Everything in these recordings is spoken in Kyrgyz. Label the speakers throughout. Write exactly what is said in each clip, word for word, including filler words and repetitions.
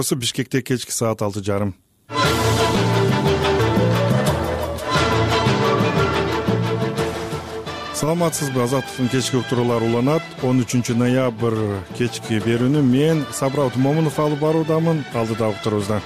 Speaker 1: Бишкекте кечки саат алты жарым. Саламатсызбы, Азаттыктын кечки уктуруулары уланат. он үчүнчү ноябрь кечки берүүнү мен Сабыр Момунов алып баруудамын. Алдыда уктурубузда.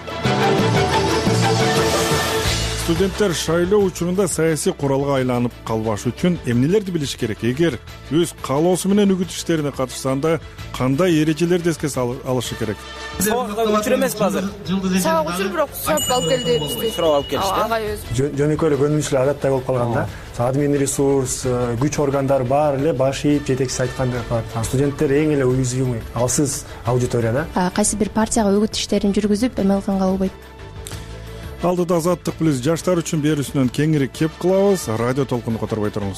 Speaker 1: Студенттер шайлоо учурунда саясий куралга айланып калбаш үчүн эмнелерди билиш керек? Эгер өз каалоосу менен үгүт иштерине катышсанда кандай эрежелерди эске алышы керек?
Speaker 2: Сабак учур эмеспи азыр?
Speaker 3: Сабак учур, бирок сурап алып келди бизди.
Speaker 2: Сурап алып келишти.
Speaker 3: Агай өзү.
Speaker 4: Жөнөкөй эле көнүмүчүлөр адаттай болуп калганда, админ ресурс, күч органдары баары эле баш ийип жетекчиси айткандай кылат. Студенттер эң эле уязвимый, алсыз аудитория да.
Speaker 5: Кайсы бир партияга үгүт иштерин жүргүзүп эме кылганга болбойт.
Speaker 1: Алдыда Азаттык плюс жаштар үчүн берүүсүнөн кеңири кеп кылабыз. Радио толкунду которбой туруңуз.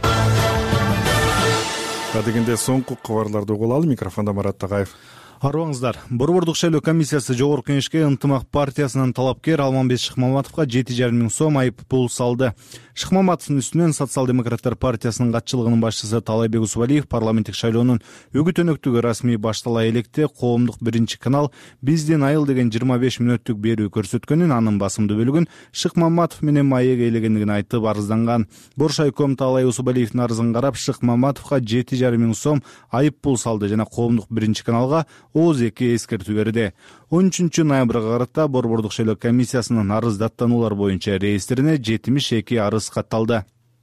Speaker 1: Адегенде соңку кабарларды угуп алалы. Микрофондо Марат Тагаев.
Speaker 6: Арыбаңыздар. Борбордук шайлоо комиссиясы Жогорку Кеңешке ынтымак партиясынын талапкер Алмамбет Шыкмаматовго жети жарым миң сом айып пул салды. Шыкмаматовдун үстүнөн Социал-демократтар партиясынын катчылыгынын башчысы Талайбек Усубалиев парламенттик шайлоонун үгүт өнөктүгү расмий баштала электе коомдук биринчи канал «Биздин айыл» деген жыйырма беш мүнөттүк берүү көрсөткөнүн, анын басымдуу бөлүгүн Шыкмаматов менен маек ээлегендигин айтып арызданган. Боршайком Талай Усубалиевдин арызын карап, Шыкмаматовго жети жарым миң сом айып пул салды жана коомдук биринчи каналга ооз эки эскертүү берди. он үчүнчү ноябрга карата Борбордук шайлоо комиссиясынын арыз даттануулар боюнча реестрине жетимиш эки арыз катталды.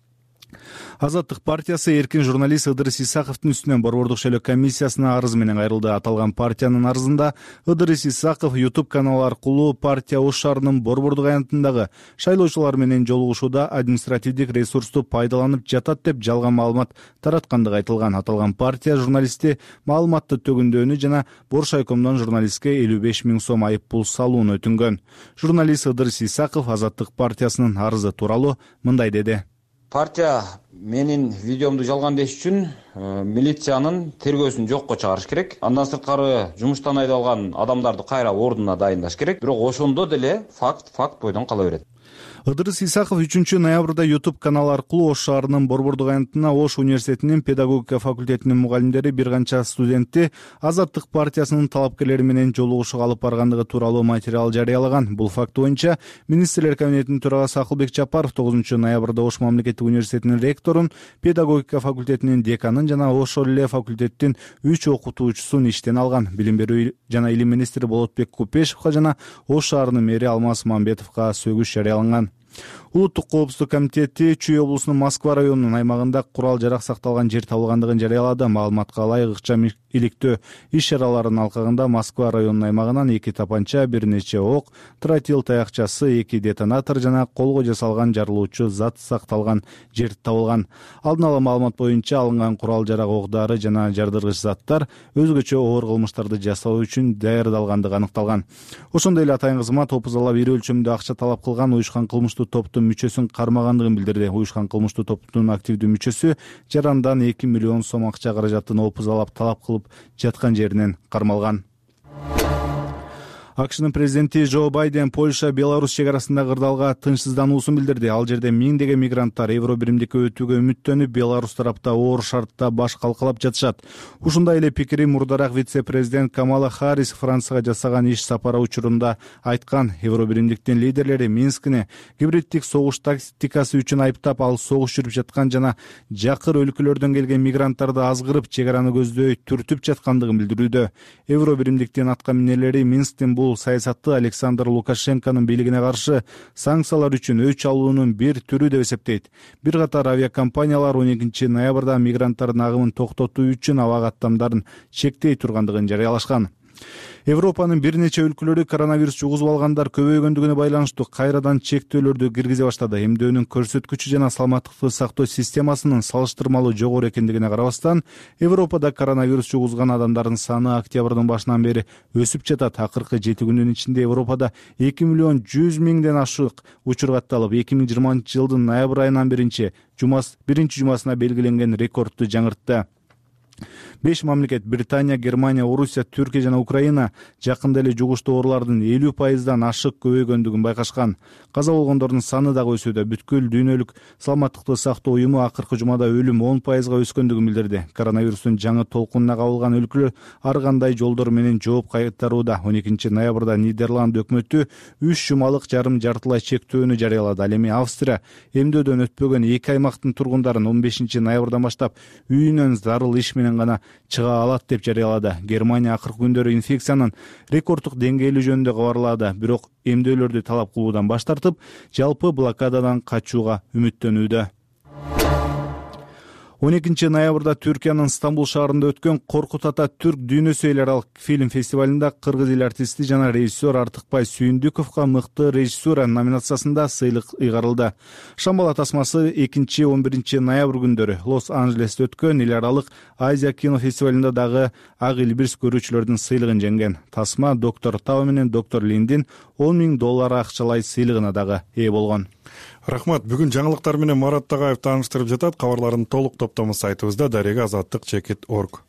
Speaker 6: Азаттык партиясы эркин журналист Ыдырыс Исаковдун үстүнөн Борбордук шайлоо комиссиясына арыз менен кайрылды. Аталган партиянын арызында Ыдырыс Исаков YouTube каналы аркылуу партия Ош шаарынын Борбордук аянтындагы шайлоочулар менен жолугушууда административдик ресурсту пайдаланып жатат деп жалган маалымат тараткандыгы айтылган. Аталган партия журналисти маалыматты төгүндөөнү жана Боршайкомдон журналистке элүү беш миң сом айып пул салууну өтүнгөн. Журналист Ыдырыс Исаков Азаттык партиясынын арызы тууралуу мындай деди.
Speaker 2: Партия менин видеомду жалган деш үчүн милициянын тергөөсүн жокко чыгарыш керек. Андан сырткары жумуштан айдалган адамдарды кайра ордуна дайындаш керек. Бирок ошондо деле факт факт бойдон кала берет.
Speaker 6: Ыдырыс Исаков үчүнчү ноябрда YouTube каналы аркылуу Ош шаарынын Борбордук аянтына Ош университетинин педагогика факультетинин мугалимдери бир канча студентти Азаттык партиясынын талапкерлери менен жолугушууга алып баргандыгы тууралуу материал жарыялаган. Бул факт боюнча министрлер кабинетинин төрагасы Акылбек Жапаров тогузунчу ноябрда Ош мамлекеттик университетинин ректорун, педагогика факультетинин деканын жана ошол эле факультеттин үч окутуучусун иштен алган. Билим берүү жана илим министри Болотбек Купешевго жана Ош шаарынын мэри Алмаз Мамбетовго сөгүш жарыяланган. Улуттук коопсуздук комитети Чүй облусунун Москва районунун аймагында курал жарак сакталган жер табылгандыгын жарыялады. Маалыматка ылайык ыкчам иликтөө иш-чараларынын алкагында Москва районунун аймагынан эки тапанча, бир нече ок, тротил таякчасы, эки детонатор жана колго жасалган жарылуучу зат сакталган жер табылган. Алдын ала маалымат боюнча алынган курал жарак, ок-дары жана жардыргыч заттар өзгөчө оор кылмыштарды жасоо үчүн даярдалгандыгы аныкталган. Ошондой эле атайын кызмат опузалап ири өлчөмдө акча талап кылган уюшкан кылмыштуу топтун мүчөсүн кармагандыгын билдирди. Уюшкан кылмыштуу топтун активдүү мүчөсү жарандан эки миллион сом акча каражатын опузалап талап кылып жаткан жеринен кармалган. АКШнын президенти Джо Байден Польша Беларусь чек арасындагы кырдаалга тынчсыздануусун билдирди. Ал жерде миңдеген мигранттар Евро биримдикке өтүүгө үмүттөнүп, Беларусь тарапта оор шартта баш калкалап жатышат. Ушундай эле пикирин мурдараак вице-президент Камала Харрис Францияга жасаган иш сапары учурунда айткан. Евро биримдиктин лидерлери Минскини гибриддик согуш тактикасы үчүн айыптап, ал согуш жүрүп жаткан жана жакыр өлкөлөрдөн келген мигранттарды азгырып, чек араны көздөй түртүп жаткандыгын билдирүүдө. Евро биримдиктин атка минерлери Минсктин бул саясатты Александр Лукашенконун бийлигине каршы санкциялар үчүн өч алуунун бир түрү деп эсептейт. Бир катар авиакомпаниялар он экинчи ноябрда мигранттардын агымын токтотуу үчүн аба каттамдарын чектей тургандыгын жарыялашкан. Европанын бир нече өлкөлөрү коронавирус жугузуп алгандар көбөйгөндүгүнө байланыштуу кайрадан чектөөлөрдү киргизе баштады. Эмдөөнүн көрсөткүчү жана саламаттыкты сактоо системасынын салыштырмалуу жогору экендигине карабастан, Европада коронавирус жугузган адамдардын саны октябрдын башынан бери өсүп жатат. Акыркы жети күндүн ичинде Европада эки миллион жүз миңден ашык учур катталып, эки миң жыйырманчы жылдын ноябрь айынан биринчи жумас биринчи жумасына белгиленген рекордду жаңыртты. беш мамлекет Британия, Германия, Орусия, Түркия жана Украина жакында эле жугуштуу оорулардын элүү пайыздан ашык көбөйгөндүгүн байкашкан. Каза болгондордун саны дагы өсүүдө. Бүткүл дүйнөлүк саламаттыкты сактоо уюму акыркы жумада өлүм он пайызга өскөндүгүн билдирди. Коронавирустун жаңы толкунуна кабылган өлкөлөр ар кандай жолдор менен жооп кайтарууда. он экинчи ноябрда Нидерланд өкмөтү үч жумалык жарым жартылай чектөөнү жарыялады. Ал эми Австрия эмдөөдөн өтпөгөн эки аймактын тургундарын он бешинчи ноябрдан баштап үйүнөн зарыл иш менен гана чыга алат деп жарыялады. Германия акыркы күндөрү инфекциянын рекорддук деңгээли жөнүндө кабарлады. Бирок эмдөөлөрдү талап кылуудан баш тартып, жалпы блокададан качууга үмүттөнүүдө. он экинчи ноябрда Түркиянын Стамбул шаарында өткөн Коркут ата түрк дүйнөсү эл аралык фильм фестивалында кыргыз эл артисти жана режиссер Артыкбай Сүйүндүковго мыкты режиссура номинациясында сыйлык ыйгарылды. Шамбала тасмасы экинчи он биринчи ноябрь күндөрү Лос-Анджелесте өткөн эл аралык Азия кино фестивалында дагы Ак Илбирс көрүүчүлөрдүн сыйлыгын жеңген. Тасма доктор Тао менен доктор Линдин он миң доллар акчалай сыйлыгына дагы ээ болгон.
Speaker 1: Рахмат. Бүгүн жаңылыктар менен Марат Тагаев тааныштырып жатат. Кабарлардын толук топтому сайтыбызда дарега азаттык чекит точка орг.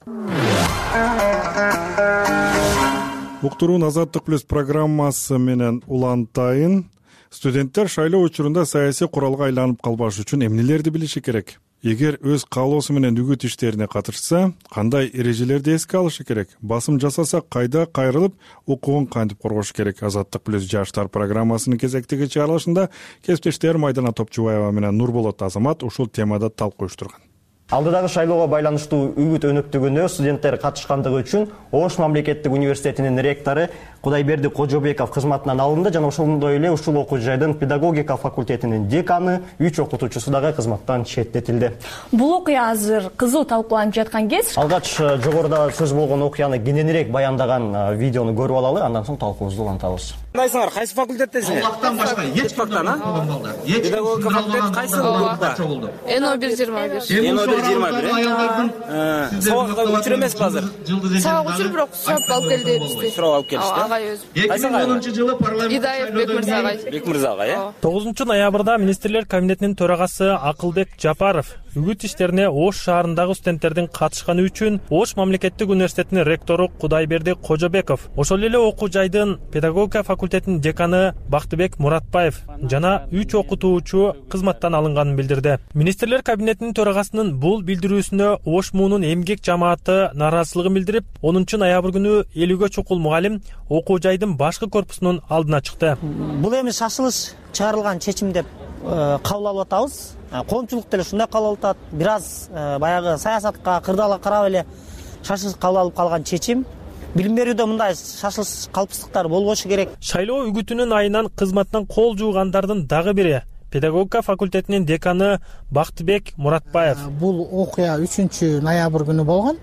Speaker 1: Уктуруун Азаттык плюс программасы менен улантайын. Студенттер шайлоо учурунда саясий куралга айланып калбаш үчүн эмнелерди билиши керек? Эгер өз каалоосу менен үгүт иштерине катышса, кандай эрежелерди эске алышы керек? Басым жасаса, кайда кайрылып, укугун кантип коргош керек? Азаттык плюс жаштар программасынын кезектеги чыгарылышында кесиптештерим Айдана Топчубаева менен Нурболот Азамат ушул темада талкуу уюштурган.
Speaker 7: Алдыдагы шайлоого байланыштуу үгүт өнөктүгүнө студенттер катышкандыгы үчүн Ош мамлекеттик университетинин ректору Кудайберди Кожобеков кызматынан алынды жана ошондой эле ушул окуу жайдын педагогика факультетинин деканы, үч окутуучусу дагы кызматтан четтетилди.
Speaker 8: Бул окуя азыр кызуу талкууланып жаткан кез.
Speaker 7: Алгач жогоруда сөз болгон окуяны кененирээк баяндаган видеону көрүп алалы, андан соң талкуубузду улантабыз.
Speaker 9: Кайсыңар, кайсы факультеттесиңер? Аллахтан башка эч фактан, а? Педагогика факультети кайсы группа?
Speaker 3: Н о бир жыйырма бир.
Speaker 9: Н о бир жыйырма бир. Сабакка учур эмеспи азыр?
Speaker 3: Сабак учур, бирок сурап алып келди бизди.
Speaker 9: Сурап алып келишти.
Speaker 3: Агай өзү.
Speaker 9: эки миң онунчу жылы парламент
Speaker 3: Идаев Бекмырза агай.
Speaker 9: Бекмырза агай, э?
Speaker 10: тогузунчу ноябрда министрлер кабинетинин төрагасы Акылбек Жапаров үгүт иштерине Ош шаарындагы студенттердин катышканы үчүн Ош мамлекеттик университетинин ректору Кудайберди Кожобеков, ошол эле окуу жайдын педагогика факультетинин деканы Бактыбек Муратбаев жана үч окутуучу кызматтан алынганын билдирди. Министрлер кабинетинин төрагасынын бул билдирүүсүнө Ош муунун эмгек жамааты нааразычылыгын билдирип, онунчу ноябрь күнү элүүгө чукул мугалим окуу жайдын башкы корпусунун алдына чыкты.
Speaker 11: Бул эми шашылыш чыгарылган чечим деп кабыл алып атабыз. Коомчулук деле ушундай кабыл алып атат. Бир аз баягы саясатка кырдаала карап эле шашылыш кабыл алып калган чечим. Билим берүүдө мындай шашылыш калпсыздыктар болбошу керек.
Speaker 10: Шайлоо үгүтүнүн айынан кызматтан кол жуугандардын дагы бири педагогика факультетинин деканы Бактыбек Муратбаев.
Speaker 12: Бул окуя үчүнчү ноябрь күнү болгон.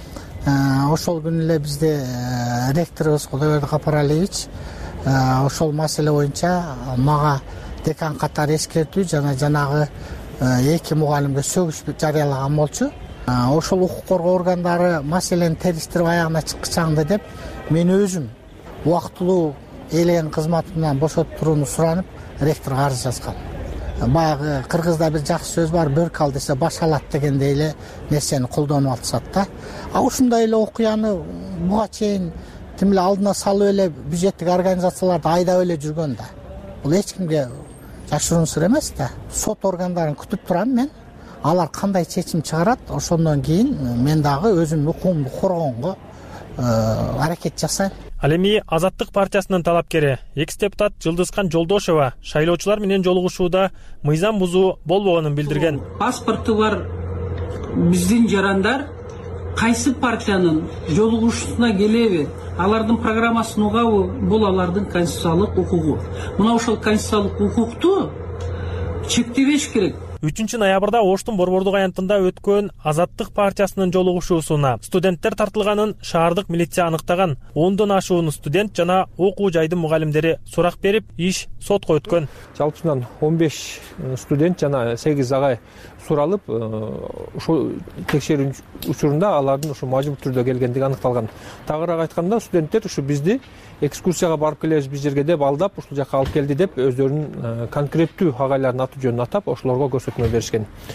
Speaker 12: Ошол күнү эле бизде ректорубуз Кудайберди Капаралиевич ошол маселе боюнча мага декан катары эскертүү жана жанагы эки мугалимге сөгүш жарыялаган болчу. Ошол укук коргоо органдары маселени териштирип аягына чыккычаңды деп мен өзүм убактылуу элеген кызматымдан бошотуп турууну суранып ректорго арыз жазгам. Баягы кыргызда бир жакшы сөз бар, бөрк ал десе баш алат дегендей эле нерсени колдонуп атышат да. А ушундай эле окуяны буга чейин тим эле алдына салып эле бюджеттик организацияларды айдап эле жүргөн да. Бул эч кимге жашыруун сыр эмес да. Сот органдарын күтүп турам мен. Алар кандай чечим чыгарат, ошондон кийин мен дагы өзүмдүн укугумду коргоонго аракет жасайм.
Speaker 10: Ал эми Азаттык партиясынын талапкери экс-депутат Жылдызкан Жолдошова шайлоочулар менен жолугушууда мыйзам бузуу болбогонун билдирген.
Speaker 13: Паспорты бар биздин жарандар кайсы партиянын жолугушуусуна келеби, алардын программасын угабы, бул алардын конституциялык укугу. Мына ошол конституциялык укукту чектебеш керек.
Speaker 10: үчүнчү ноябрда Оштун борбордук аянтында өткөн Азаттык партиясынын жолугушуусуна студенттер тартылганын шаардык милиция аныктаган. ондон ашуун студент жана окуу жайдын мугалимдери сурак берип, иш сотко өткөн.
Speaker 14: Жалпысынан он беш студент жана сегиз агай суралып, ошол текшерүү учурунда алардын ошо мажбур түрдө келгендиги аныкталган. Тагыраак айтканда студенттер ушу бизди экскурсияга барып келебиз бир жерге деп алдап, ушул жака алып келди деп өздөрүнүн конкреттүү агайлардын аты жөнүн атап, ошолорго көрсөтмө беришкен.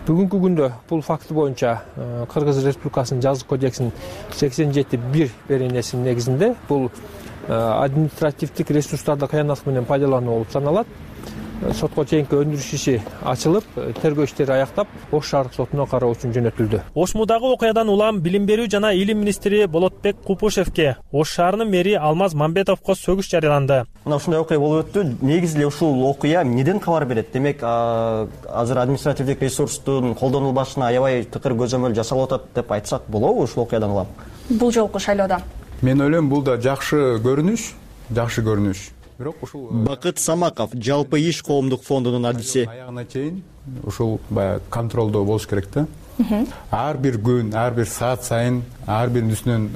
Speaker 14: бүгүнкү күндө бул факт боюнча Кыргыз Республикасынын жазык кодексинин сексен жети бир беренесинин негизинде бул административдик ресурстарды кыянаттык менен пайдалануу болуп саналат. Сотко чейинки өндүрүш иши ачылып, тергөө иштери аяктап, Ош шаардык сотуна кароо үчүн жөнөтүлдү.
Speaker 10: Ошмудагы окуядан улам билим берүү жана илим министри Болотбек Купушевке, Ош шаарынын мэри Алмаз Мамбетовго сөгүш жарыяланды.
Speaker 7: Мына ушундай окуя болуп өттү. Негизи эле ушул окуя эмнеден кабар берет? Демек, азыр административдик ресурстун колдонулбашына аябай тыкыр көзөмөл жасалып атат деп айтсак болобу ушул окуядан улам?
Speaker 8: Бул жолку шайлоодо
Speaker 15: мен ойлойм, бул да жакшы көрүнүш, жакшы көрүнүш. Бирок ушул
Speaker 7: Бакыт Самаков, жалпы иш коомдук фондунун адиси.
Speaker 15: Аягына чейин ушул баягы контролдоо болуш керек да. Ар бир күн, ар бир саат сайын, ар биринин үстүнөн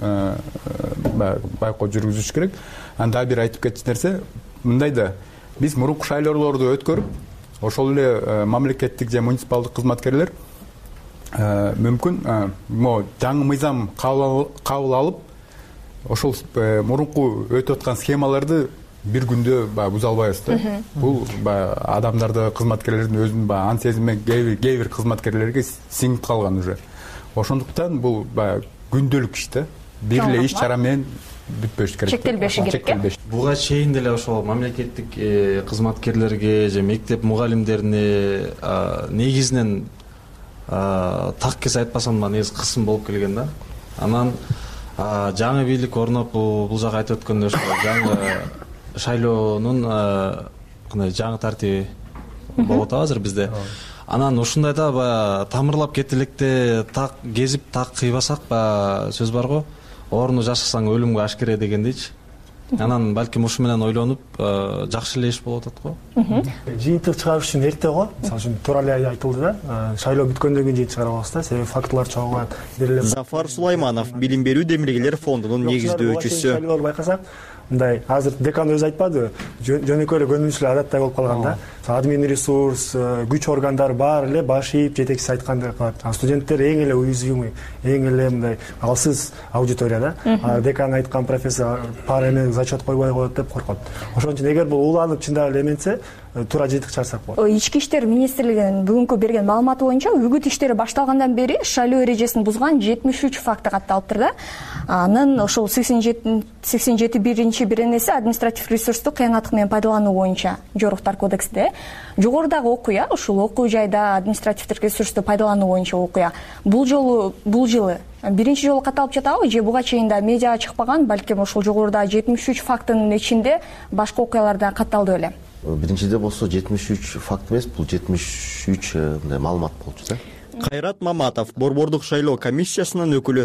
Speaker 15: байкоо жүргүзүш керек. Анда бир айтып кетчү нерсе, мындай да, биз мурунку шайлоолорду өткөрүп, ошол эле мамлекеттик же муниципалдык кызматкерлер мүмкүн могу жаңы мыйзам кабыл алып, ошол мурунку өтүп аткан схемаларды бир күндө баягы буза албайбыз да. Бул баягы адамдарды, кызматкерлердин өзүнүн баягы ан сезими кээ бир кызматкерлерге сиңип калган уже. Ошондуктан бул баягы күндөлүк иш да. Бир эле иш чара менен бүтпөш керек.
Speaker 8: Чектелбеши керек.
Speaker 16: Буга чейин деле ошол мамлекеттик кызматкерлерге же мектеп мугалимдерине негизинен так кес айтпасам да негизи кысым болуп келген да. Анан жаңы бийлик орноп, бул жак айтып өткөндөй ошол жаңы шайлоонун кандай жаңы тартиби болуп атат азыр бизде. Анан ушундайда баягы тамырлап кетти электе так кезип, так кыйбасак баягы сөз бар го, орну жашасаң өлүмгө ашкере дегендейчи. Анан балким ушу менен ойлонуп, жакшы эле иш болуп атат го.
Speaker 4: Жыйынтык чыгарыш үчүн эрте го. Мисалы үчүн туура эле айтылды да. Шайлоо бүткөндөн кийин жыйынтык чыгарабыз да. Себеби фактылар чогулат.
Speaker 7: Зафар Сулайманов, билим берүү демилгелер фондунун негиздөөчүсү.
Speaker 4: Шайлоолорду байкасак, мындай азыр декан өзү айтпадыбы, жөнөкөй эле көнүнүчүлөр адаттай болуп калган да. Админ ресурс, күч органдар баары эле баш ийип жетекчиси айткандай кылат. Студенттер эң эле уязвимый, эң эле мындай алсыз аудитория да. Декан айткан профессор пара эме зачет койбой коет деп коркот. Ошон үчүн эгер бул уланып чындап эле эменсе, туура жыйынтык чыгарсак болот.
Speaker 8: Ички иштер министрлигинин бүгүнкү берген маалыматы боюнча үгүт иштери башталгандан бери шайлоо эрежесин бузган жетимиш үч факты катталыптыр да. Анын ошол сексен жети биринчи беренеси административ ресурсту кыянаттык менен пайдалануу боюнча Жоруктар кодексинде. Жогорудагы окуя, ушул окуу жайда административдик ресурсту пайдалануу боюнча окуя. Бул жолу, бул жылы биринчи жолу катталып жатабы же буга чейин да медиага чыкпаган, балким ошол жогоруда жетимиш үч фактынын ичинде башка окуялар да катталды беле?
Speaker 17: Биринчиде болсо жетимиш үч факт эмес, бул жетимиш үч мындай маалымат болчу да.
Speaker 7: Кайрат Маматов, Борбордук шайлоо комиссиясынын өкүлү.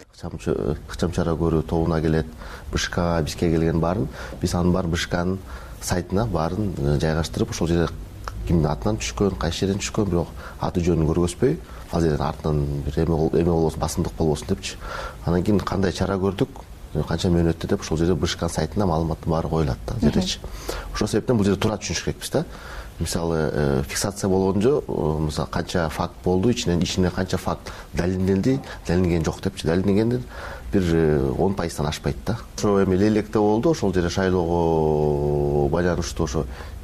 Speaker 17: Ыкчам чара көрүү тобуна келет, БШКга, бизге келген баарын, биз анын баарын БШКнын сайтына баарын жайгаштырып, ошол жерде кимдин атынан түшкөн, кайсы жерден түшкөн, бирок аты жөнүн көргөзбөй, ал жерден артынан бир эме болбосун, басымдык болбосун депчи. Анан кийин кандай чара көрдүк, канча мөөнөт өттү деп ошол жерде БШКнын сайтына маалыматтын баары коюлат да, жердечи. Ошол себептен бул жерде туура түшүнүш керекпиз да. Мисалы фиксация болгондо, мисалы канча факт болду, ичинен ичинен канча факт далилденди, далилденген жок депчи. Далилденгендер бир он пайыздан ашпайт да. Ошо эми Лелекте болду, ошол жерде шайлоого байланыштуу ошо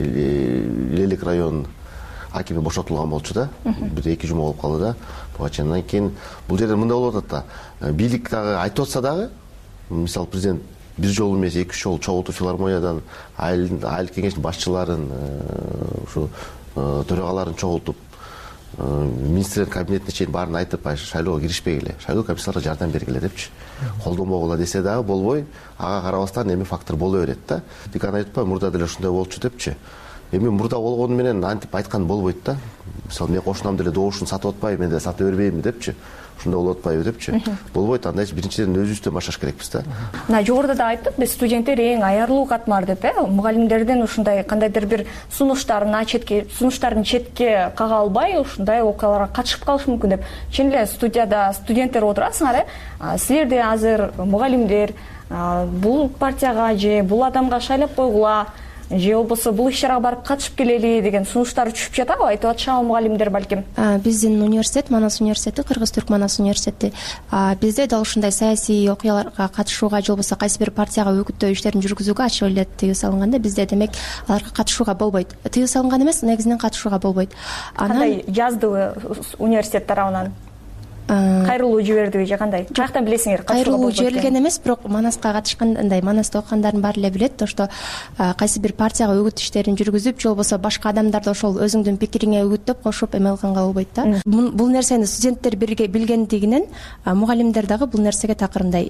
Speaker 17: Лелек район акими бошотулган болчу да. Бир эки жума болуп калды да. Буга чейин анан кийин бул жерде мындай болуп атат да. Бийлик дагы айтып атса дагы, мисалы президент бир жолу эмес эки үч жолу чогултуп филармониядан айыл кеңештин башчыларын, ушу төрагаларын чогултуп, министрлер кабинетине чейин баарын айтып, шайлоого киришпегиле, шайлоо комиссияларга жардам бергиле депчи. Колдонбогула десе дагы болбой, ага карабастан эми фактор боло берет да. Декан айтпа, мурда деле ушундай болчу депчи. Эми мурда болгону менен антип айткан болбойт да. Мисалы мен кошунам деле добушун сатып атпайбы, мен деле сата бербеймби депчи. Ушундай болуп атпайбы депчи. Болбойт, андай биринчиден өзүбүздөн башташ керекпиз да.
Speaker 8: Мына жогоруда да айттык, биз студенттер эң аярлуу катмар деп, э, мугалимдердин ушундай кандайдыр бир сунуштарын четке, сунуштарын четке кага албай, ушундай окуяларга катышып калышы мүмкүн деп. Чын эле студияда студенттер отурасыңар, э, силер де азыр мугалимдер бул партияга же бул адамга шайлап койгула, же болбосо бул иш чарага барып катышып келели деген сунуштар түшүп жатабы, айтып атышабы мугалимдер балким?
Speaker 5: Биздин университет, Манас университети, Кыргыз-Түрк Манас университети, бизде дал ушундай саясий окуяларга катышууга же болбосо кайсы бир партияга үгүттөө иштерин жүргүзүүгө ачык эле тыюу салынганда, бизде демек аларга катышууга болбойт. Тыюу салынган эмес, негизинен катышууга болбойт.
Speaker 8: Кандай жаздыбы университет тарабынан? Кайрылуу жибердиби же кандай? Каяктан билесиңер катышууга болбойт?
Speaker 5: Кайрылуу жиберилген эмес, бирок Манаска катышкандай, Манасты окугандардын баары эле билет, то что кайсы бир партияга үгүт иштерин жүргүзүп, же болбосо башка адамдарды ошол өзүңдүн пикириңе үгүттөп кошуп эме кылганга болбойт да. Бул нерсени студенттер билгендигинен мугалимдер дагы бул нерсеге такыр мындай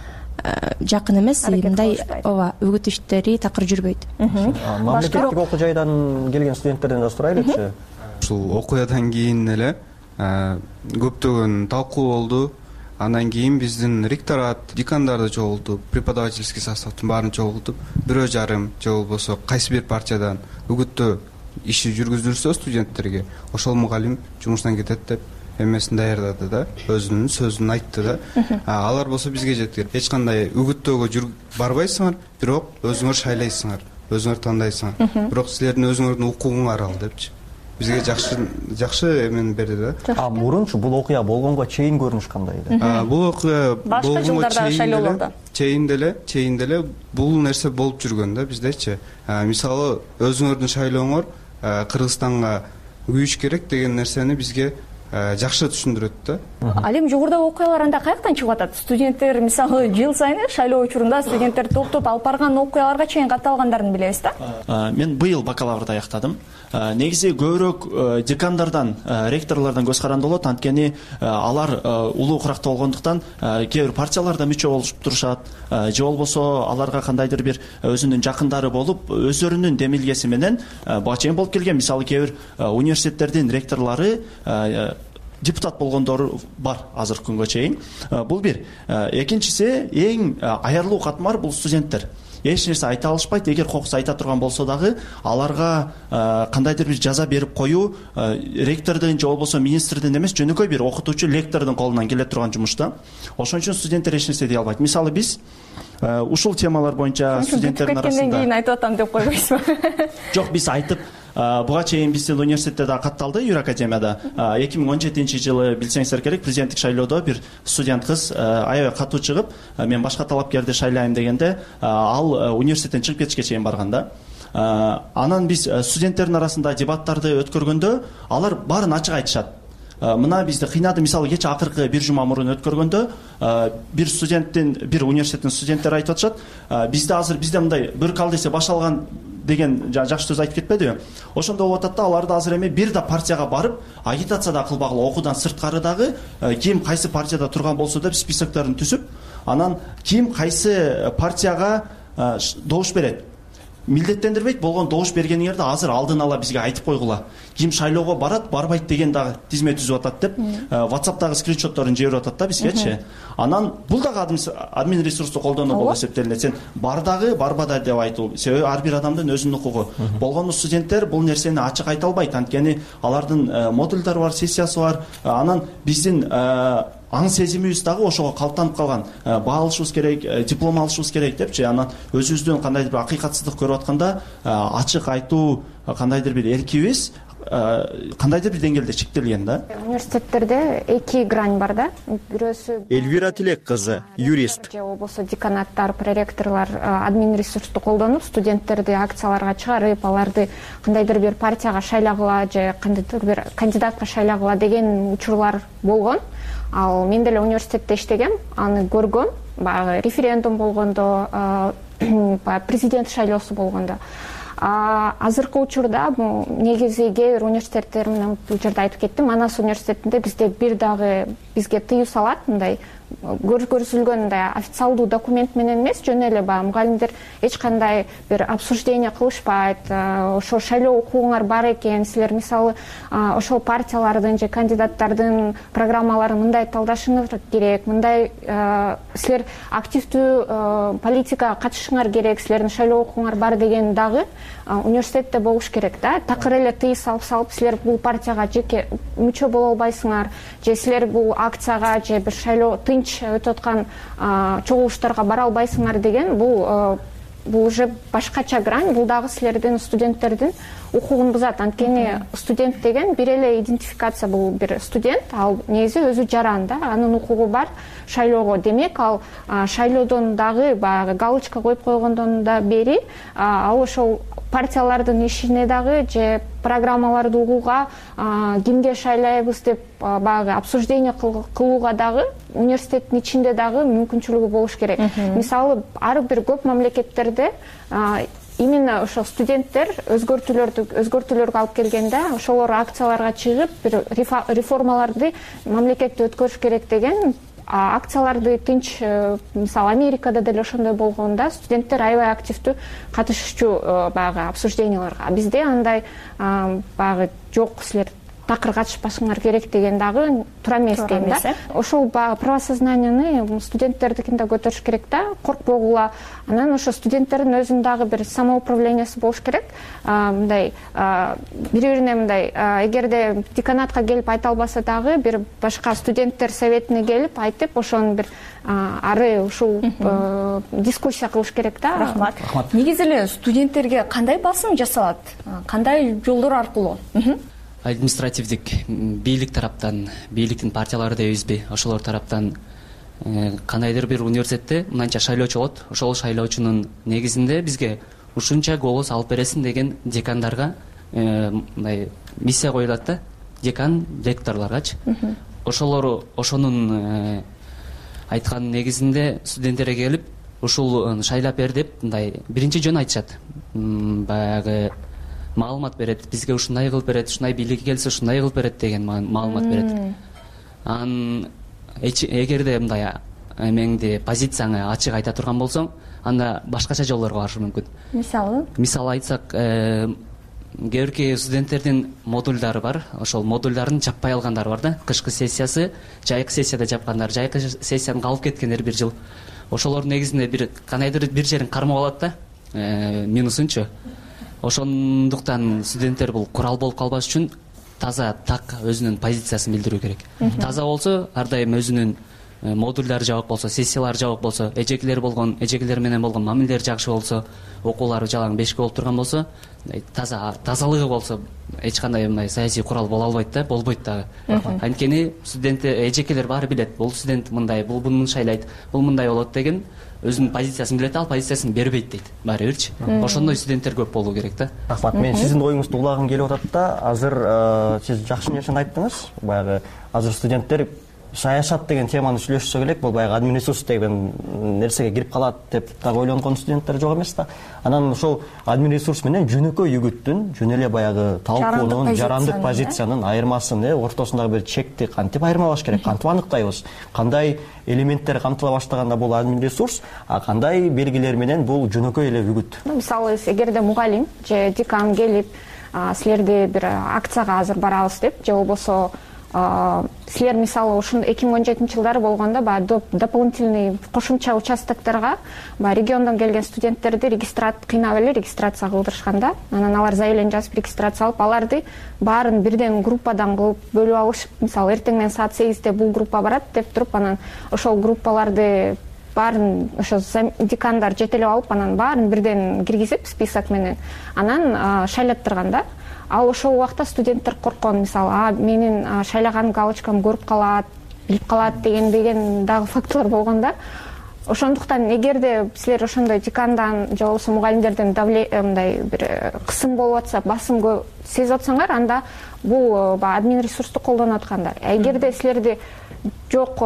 Speaker 5: жакын эмес, мындай ооба үгүт иштери такыр жүрбөйт.
Speaker 7: Мамлекеттик окуу жайдан келген студенттерден да сурайлычы.
Speaker 18: Ушул окуядан кийин эле көптөгөн талкуу болду. Андан кийин биздин ректорат, декандарды чогултуп, преподавательский составдын баарын чогултуп, бирөө жарым же болбосо кайсы бир партиядан үгүттөө иши жүргүзүлсө студенттерге, ошол мугалим жумуштан кетет деп эмесин даярдады да, өзүнүн сөзүн айтты да. Алар болсо бизге жеткен. Эч кандай үгүттөөгө барбайсыңар, бирок өзүңөр шайлайсыңар, өзүңөр тандайсыңар. Бирок силердин өзүңөрдүн укугуңар ал депчи. Бизге жакшы жакшы эмени берди да.
Speaker 7: А мурунчу бул окуя болгонго чейин көрүнүш кандай эле?
Speaker 18: Бул окуя
Speaker 8: башка жылдарда шайлоолордо
Speaker 18: чейин деле, чейин деле бул нерсе болуп жүргөн да биздечи. Мисалы, өзүңөрдүн шайлооңор Кыргызстанга күйүш керек деген нерсени бизге жакшы түшүндүрөт да.
Speaker 8: Ал эми жогорудагы окуялар анда каяктан чыгып атат? Студенттер мисалы жыл сайын шайлоо учурунда студенттер топтоп алып барган окуяларга чейин катталгандарын билебиз да.
Speaker 19: Мен быйыл бакалаврды аяктадым. Негизи көбүрөөк декандардан, ректорлордон көз каранды болот, анткени алар улуу куракта болгондуктан кээ бир партияларда мүчө болушуп турушат, же болбосо аларга кандайдыр бир өзүнүн жакындары болуп, өздөрүнүн демилгеси менен буга чейин болуп келген. Мисалы кээ бир университеттердин ректорлору депутат болгондор бар азыркы күнгө чейин. Бул бир. Экинчиси, эң аярлуу катмар бул студенттер. Эч нерсе айта алышпайт. Эгер кокус айта турган болсо дагы аларга кандайдыр бир жаза берип коюу ректордун же болбосо министрдин эмес, жөнөкөй бир окутуучу лектордун колунан келе турган жумуш да. Ошон үчүн студенттер эч нерсе дей албайт. Мисалы биз ушул темалар боюнча студенттердин арасында
Speaker 8: кеткенден кийин айтып атам деп койбойсузбу?
Speaker 19: Жок, биз айтып буга чейин биздин университетте да катталды, Юр академияда. эки миң он жетинчи жылы билсеңиздер керек, президенттик шайлоодо бир студент кыз аябай катуу чыгып, мен башка талапкерди шайлайм дегенде, ал университеттен чыгып кетишке чейин барган да. Анан биз студенттердин арасында дебаттарды өткөргөндө, алар баарын ачык айтышат. Мына бизди кыйнады. Мисалы кече акыркы бир жума мурун өткөргөндө бир студенттин, бир университеттин студенттери айтып атышат, бизде азыр бизде мындай бир кал десе баш алган деген жакшы сөз айтып кетпедиби? Ошондо болуп атат да, аларды азыр эми бир да партияга барып агитация да кылбагыла, окуудан сырткары дагы ким кайсы партияда турган болсо деп списокторун түзүп, анан ким кайсы партияга добуш берет, милдеттендирбейт, болгон добуш бергениңерди азыр алдын ала бизге айтып койгула. Ким шайлоого барат, барбайт деген дагы тизме түзүп атат деп WhatsApp'тагы скриншотторун жиберип атат да бизгечи. Анан бул дагы админ ресурсту колдонуу болуп эсептелинет. Сен бар дагы, барба да деп айтуу. Себеби ар бир адамдын өзүнүн укугу. Болгону студенттер бул нерсени ачык айта албайт, анткени алардын модулдары бар, сессиясы бар. Анан биздин аң сезимибиз дагы ошого калыптанып калган. Баа алышыбыз керек, диплом алышыбыз керек депчи. Анан өзүбүздүн кандайдыр бир акыйкатсыздык көрүп атканда ачык айтуу, кандайдыр бир эркибиз кандайдыр бир деңгээлде чектелген да.
Speaker 20: Университеттерде эки грань бар да. Бирөөсү
Speaker 7: Эльвира Тилек кызы, юрист.
Speaker 20: Же болбосо деканаттар, проректорлор админ ресурсту колдонуп, студенттерди акцияларга чыгарып, аларды кандайдыр бир партияга шайлагыла же кандайдыр бир кандидатка шайлагыла деген учурлар болгон. Ал мен деле университетте иштегем, аны көргөм. Баягы референдум болгондо, президент шайлоосу болгондо. Азыркы учурда негизи кээ бир университеттер менен бул жерде айтып кеттим. Манас университетинде бизде бир дагы бизге тыюу салат, мындай көрсөтүлгөн мындай официалдуу документ менен эмес, жөн эле баягы мугалимдер эч кандай бир обсуждение кылышпайт. Ошо шайлоо укугуңар бар экен, силер мисалы ошол партиялардын же кандидаттардын программаларын мындай талдашыңар керек, мындай силер активдүү политикага катышышыңар керек, силердин шайлоо укугуңар бар деген дагы университетте болуш керек да. Такыр эле тыюу салып салып, силер бул партияга жеке мүчө боло албайсыңар, же силер бул акцияга же бир шайлоо тынч өтүп аткан чогулуштарга бара албайсыңар деген бул бул уже башкача грань, бул дагы силердин студенттердин укугун бузат. Анткени студент деген бир эле идентификация, бул бир студент, ал негизи өзү жаран да, анын укугу бар шайлоого. Демек ал шайлоодон дагы баягы галочка коюп койгондон да бери ал ошол партиялардын ишине дагы же программаларды угууга, кимге шайлайбыз деп баягы обсуждение кылууга дагы университеттин ичинде дагы мүмкүнчүлүгү болуш керек. Мисалы ар бир көп мамлекеттерде именно ошо студенттер өзгөртүүлөрдү өзгөртүүлөргө алып келгенде ошолор акцияларга чыгып бир реформаларды мамлекетте өткөрүш керек деген акцияларды тынч, мисалы Америкада деле ошондой болгондо студенттер аябай активдүү катышчу баягы обсужденияларга. Бизде андай баягы жок, силер такыр катышпашыңар керек деген дагы туура эмес дейм да. Ошол баягы правосознанияны студенттердикин да көтөрүш керек да, коркпогула. Анан ошо студенттердин өзүнүн дагы бир самоуправлениясы болуш керек. Мындай бири-бирине мындай, эгерде деканатка келип айта албаса дагы бир башка студенттер советине келип айтып, ошону бир ары ушул дискуссия кылыш керек да.
Speaker 8: Рахмат. Негизи эле студенттерге кандай басым жасалат? Кандай жолдор аркылуу?
Speaker 21: Административдик бийлик тараптан, бийликтин партиялары дейбизби, ошолор тараптан кандайдыр бир университетте мынанча шайлоочу болот, ошол шайлоочунун негизинде бизге ушунча голос алып бересиң деген декандарга мындай миссия коюлат да, декан ректорлоргачы. Ошолор ошонун айткан негизинде студенттерге келип ушул шайлап бер деп мындай биринчи жөн айтышат. Баягы маалымат берет, бизге ушундай кылып берет, ушундай бийликке келсе ушундай кылып берет деген маалымат берет. Анан эгерде мындай эмеңди, позицияңы ачык айта турган болсоң, анда башкача жолдорго барышы мүмкүн. Мисалы? Мисалы айтсак, кээ бирки студенттердин модульдары бар, ошол модульдарын жаппай алгандар бар да, кышкы сессиясы, жайкы сессияда жапкандар, жайкы сессияны калып кеткендер бир жыл. Ошолордун негизинде бир кандайдыр бир жерин кармап алат да, минусунчу. Ошондуктан студенттер бул курал болуп калбаш үчүн таза, так өзүнүн позициясын билдирүү керек. Таза болсо, ар дайым өзүнүн модулдары жабык болсо, сессиялары жабык болсо, эжекелер болгон, эжекелер менен болгон мамилелери жакшы болсо, окуулары жалаң бешикке болуп турган болсо, таза, тазалыгы болсо, эч кандай мындай саясий курал боло албайт да, болбойт дагы. Анткени студент, эжекелер баары билет, бул студент мындай, бул муну шайлайт, бул мындай болот деген өзүнүн позициясын билет, ал позициясын бербейт дейт баары бирчи. Ошондой студенттер көп болуу керек да.
Speaker 7: Рахмат. Мен сиздин оюңузду улагым келип атат да. Азыр сиз жакшы нерсени айттыңыз. Баягы азыр студенттер саясат деген теманы сүйлөшсө элек, бул баягы админресурс деген нерсеге кирип калат деп дагы ойлонгон студенттер жок эмес да. Анан ошол админресурс менен жөнөкөй үгүттүн, жөн эле баягы талкуунун, жарандык позициянын айырмасын, ортосундагы бир чекти кантип айырмалаш керек, кантип аныктайбыз, кандай элементтер камтыла баштаганда бул админресурс, а кандай белгилер менен бул жөнөкөй эле үгүт.
Speaker 20: Мисалы, эгерде мугалим же декан келип, силерди бир акцияга азыр барабыз деп, же болбосо силер мисалы ушун эки миң он жетинчи жылдары болгондо баягы дополнительный кошумча участокторго баягы региондон келген студенттерди регистрация кыйнап эле регистрация кылдырышкан да. Анан алар заявление жазып регистрация алып, аларды баарын бирден группадан кылып бөлүп алышып, мисалы эртең менен саат сегизде бул группа барат деп туруп, анан ошол группаларды баарын ошо декандар жетелеп алып, анан баарын бирден киргизип список менен анан шайлаттырган да. Ал ошол убакта студенттер корккон, мисалы, а менин шайлаган галочкам көрүп калат, билип калат деген деген дагы фактылар болгон да. Ошондуктан эгерде силер ошондой декандан же болбосо мугалимдерден давление мындай бир кысым болуп атса, басым сезип атсаңар, анда бул админ ресурсту колдонуп аткандар. Эгерде силерди жок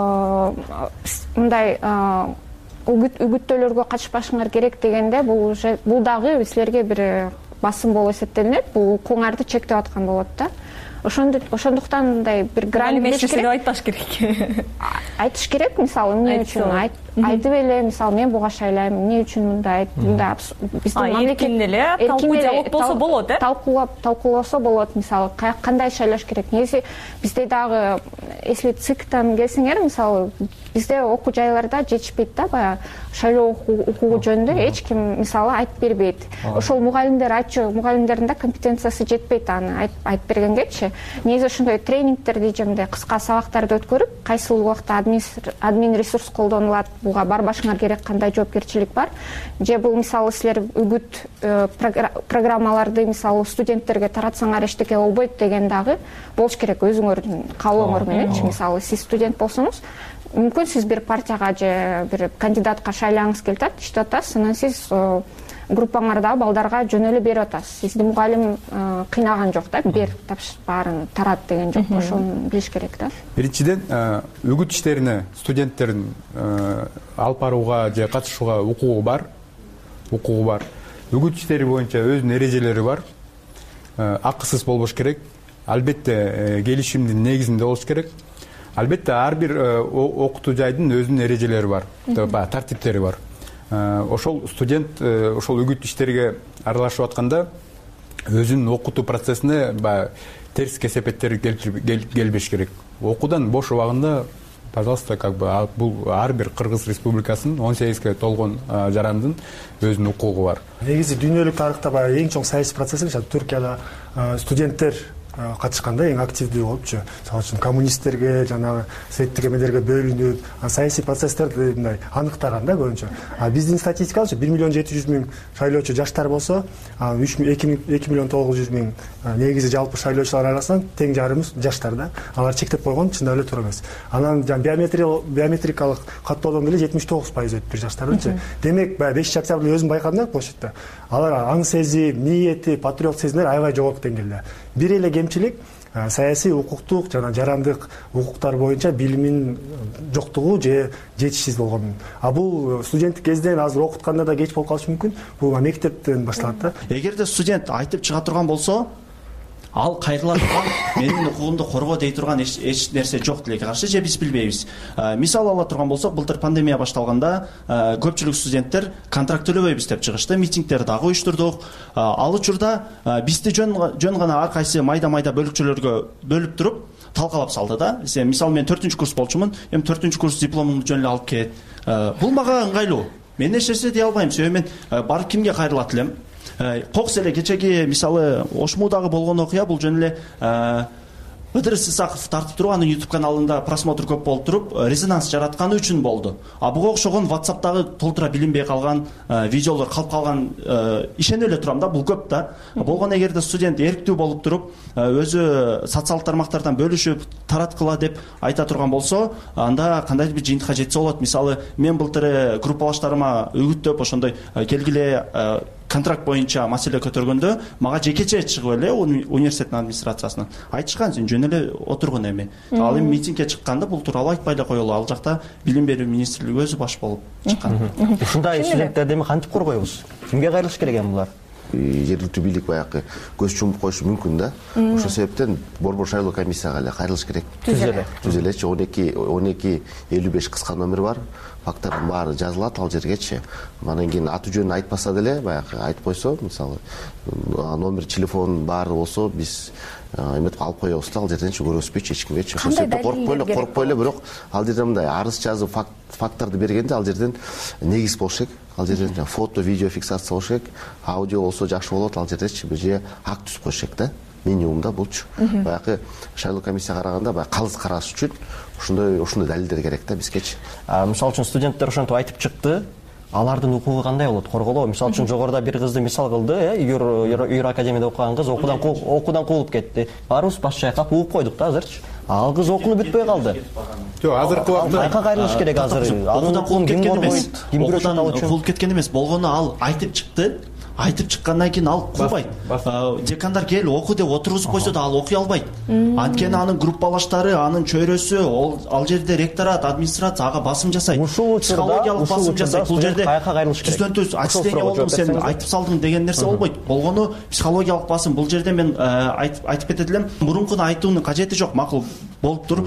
Speaker 20: мындай үгүттөөлөргө катышпашыңар керек дегенде, бул уже бул дагы силерге бир басым болуп эсептелинет, бул укуңарды чектеп аткан болот да. Ошондуктан мындай бир грань бериш керек. Айтпаш керек. Айтыш керек, мисалы, эмне үчүн айтып эле, мисалы, мен буга шайлайм, эмне үчүн мындай, мындай биздин мамлекет эле талкуу диалог болсо болот, э? Талкуулап, талкууласа болот, мисалы, кандай шайлаш керек. Негизи бизде дагы, если ЦИКтан келсеңер, мисалы, бизде окуу жайларда жетишпейт да, баягы шайлоо укугу жөнүндө эч ким мисалы айтып бербейт. Ошол мугалимдер айтчу, мугалимдердин да компетенциясы жетпейт аны айтып бергенгечи. же негизи ошондой тренингтерди же мындай кыска сабактарды өткөрүп кайсыл убакта админ ресурс колдонулат, буга барбашыңар керек, кандай жоопкерчилик бар, же бул мисалы силер үгүт программаларды мисалы студенттерге таратсаңар эчтеке болбойт деген дагы болуш керек өзүңөрдүн каалооңор мененчи. Мисалы сиз студент болсоңуз, мүмкүн сиз бир партияга же бир кандидатка шайлагыңыз келип атат, иштеп атасыз, анан сиз группаңарда балдарга жөнөлүп берип атасыз. Сизди мугалим кыйнаган жок да, бер баарын тарат деген жок. Ошону билиш керек да.
Speaker 15: Биринчиден, үгүт иштерине студенттердин алып барууга же катышууга укугу бар. Укугу бар. Үгүт иштери боюнча өзүнүн эрежелери бар. Акысыз болбош керек. Албетте келишимдин негизинде болуш керек. Албетте ар бир окутуу жайдын өзүнүн эрежелери бар, тартиптери бар. Ошол студент ошол үгүт иштериге аралашып атканда өзүнүн окутуу процессине терс кесепеттер келбеш керек. Окуудан бош убагында, пожалуйста, как бы бул ар бир Кыргыз Республикасынын он сегизге толгон жарандын өзүнүн укугу бар.
Speaker 4: Негизи дүйнөлүк тарыхта баягы эң чоң саясий процесс эле Түркияда студенттер катышканда эң активдүү болупчу. Мисалы үчүн коммунисттерге, жанагы советтик эмелерге бөлүнүп, саясий процесстерди мындай аныктаган да көбүнчө. А биздин статистикабызча бир миллион жети жүз миң шайлоочу жаштар болсо, эки миллион тогуз жүз миң негизи жалпы шайлоочулар арасынан тең жарымы жаштар да. Алар чектеп койгон чындап эле туура эмес. Анан биометрикалык каттоодон деле жетимиш тогуз пайыз өтүп бир жаштардынчы. Демек, баягы бешинчи октябрда өзүм байкадым да площадьта. Алар аң сезим, ниети, патриот сезимдер аябай жогорку деңгээлде. Бир эле кемчилик саясий, укуктук жана жарандык укуктар боюнча билимин жоктугу же жетишсиз болгон. А бул студенттик кезден азыр окутканда да кеч болуп калышы мүмкүн. Бул мектептен башталат да.
Speaker 19: Эгерде студент айтып чыга турган болсо, ал кайрыла турган, менин укугумду коргоо дей турган эч нерсе жок тилекке каршы, же биз билбейбиз. Мисал ала турган болсок, былтыр пандемия башталганда көпчүлүк студенттер контракт төлөбөйбүз деп чыгышты, митингдер дагы уюштурдук. Ал учурда бизди жөн гана ар кайсы майда-майда бөлүкчөлөргө бөлүп туруп талкалап салды да. Мисалы мен төртүнчү курс болчумун, эми төртүнчү курс дипломумду жөн эле алып кет. Бул мага ыңгайлуу. Мен эч нерсе дей албайм. Себеби мен барып кимге кайрылат элем? Кокс эле кечеги мисалы Ошмудагы болгон окуя, бул жөн эле Ыдырыс Исаков тартып туруп, анын YouTube каналында просмотр көп болуп туруп, резонанс жаратканы үчүн болду. А буга окшогон WhatsApp'тагы толтура билинбей калган видеолор калып калган, ишене эле турам да, бул көп да. Болгон эгерде студент эрктүү болуп туруп, өзү социалдык тармактардан бөлүшүп, тараткыла деп айта турган болсо, анда кандайдыр бир жыйынтыкка жетсе болот. Мисалы, мен былтыр группалаштарыма үгүттөп, ошондой келгиле контракт боюнча маселе көтөргөндө, мага жекече чыгып эле университеттин администрациясынан айтышкан, сен жөн эле отургун эми. Ал эми митингге чыкканда бул тууралуу айтпай эле коелу. Ал жакта билим берүү министрлиги өзү баш болуп чыккан.
Speaker 7: Ушундай студенттерди эми кантип коргойбуз? Кимге кайрылыш керек эми булар?
Speaker 17: Жергиликтүү бийлик баягы көз чумуп коюшу мүмкүн да. Ошол себептен борбор шайлоо комиссияга эле кайрылыш керек. Түз эле. Түз элечи он эки он эки элүү беш кыска номер бар. Факттардын баары жазылат ал жергечи. Анан кийин аты жөнүн айтпаса деле, баягы айтып койсо, мисалы, номер, телефон баары болсо, биз эметип алып коебуз да, ал жерденчи көрөспөйчү эч кимгечи. Ошол себептен коркпой эле, коркпой эле, бирок ал жерде мындай арыз жазып факттарды бергенде ал жерден негиз болуш керек. Ал жерден фото, видео фиксация болуш керек. Аудио болсо жакшы болот, ал жердечи бир же акт түзүп коюш керек да. Минимумда булчу. Баягы шайлоо комиссияга караганда баягы калыс караш үчүн ошондой ошондой далилдер керек да бизгечи.
Speaker 7: Мисалы үчүн студенттер ошентип айтып чыкты. Алардын укугу кандай болот? Корголоо. Мисалы үчүн жогоруда бир кызды мисал кылды, Юр академияда окуган кыз окуудан окуудан куулуп кетти. Баарыбыз баш чайкап угуп койдук да азырчы. Ал кыз окууну бүтпөй калды.
Speaker 15: Жок, азыркы убакта
Speaker 7: кайка кайрылыш керек азыр.
Speaker 19: Окуудан куулуп кеткен эмес. Окуудан куулуп кеткен эмес. Болгону ал айтып чыкты. Айтып чыккандан кийин ал кылбайт. Декандар кел оку деп отургузуп койсо да ал окуй албайт. Анткени анын группалаштары, анын чөйрөсү, ал жерде ректорат, администрация ага басым жасайт. Психологиялык басым жасайт. Бул жерде студенттер отчисление болду, сен айтып салдың деген нерсе болбойт. Болгону психологиялык басым. Бул жерде мен айтып кетет элем, мурункуну айтуунун кажети жок, макул болуп тур.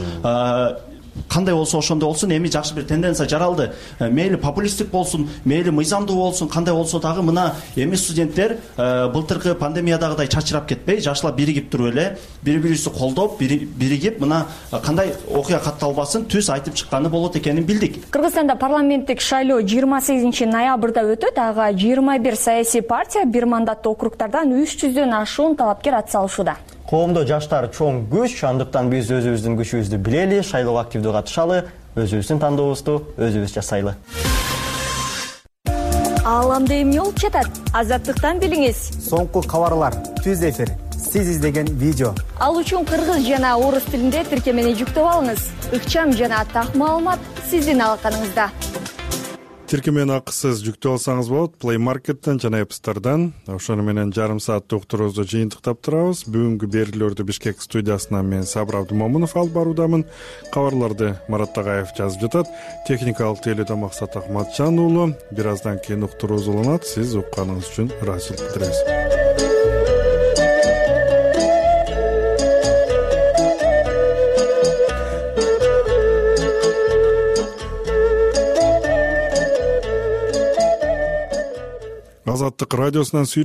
Speaker 19: Кандай болсо ошондой болсун, эми жакшы бир тенденция жаралды. Мейли популисттик болсун, мейли мыйзамдуу болсун, кандай болсо дагы мына эми студенттер былтыркы пандемиядагыдай чачырап кетпей, жаштар биригип туруп эле, бири-бирибизди колдоп, биригип мына кандай окуя катталбасын түз айтып чыкканы болот экенин билдик.
Speaker 8: Кыргызстанда парламенттик шайлоо жыйырма сегизинчи ноябрда өтөт. Ага жыйырма бир саясий партия бир мандаттуу округдардан үч жүздөн ашуун талапкер ат салышууда.
Speaker 7: коомдо жаштар чоң күч, андыктан биз өзүбүздүн күчүбүздү билели, шайлоого активдүү катышалы, өзүбүздүн тандообузду өзүбүз жасайлы.
Speaker 8: Ааламда эмне болуп жатат? Азаттыктан билиңиз.
Speaker 2: Соңку кабарлар, түз эфир, сиз издеген видео.
Speaker 8: Ал үчүн кыргыз жана орус тилинде тиркемени жүктөп алыңыз. Ыкчам жана так маалымат сиздин алаканыңызда.
Speaker 1: Тиркемени акысыз жүктөп алсаңыз болот. Play Market'тен жана App Store'дан. Ошону менен жарым сааттык уктуруубузду жыйынтыктап турабыз. Бүгүнкү берүүлөрдү Бишкек студиясынан мен Сабыр Абдымомунов алып баруудамын. Кабарларды Марат Тагаев жазып жатат. Техникалык тейлөөдө Максат Акматжан уулу. Бир аздан кийин уктуруубуз уланат. Сиз укканыңыз үчүн ыраазычылык билдиребиз. Азаттык радиосунан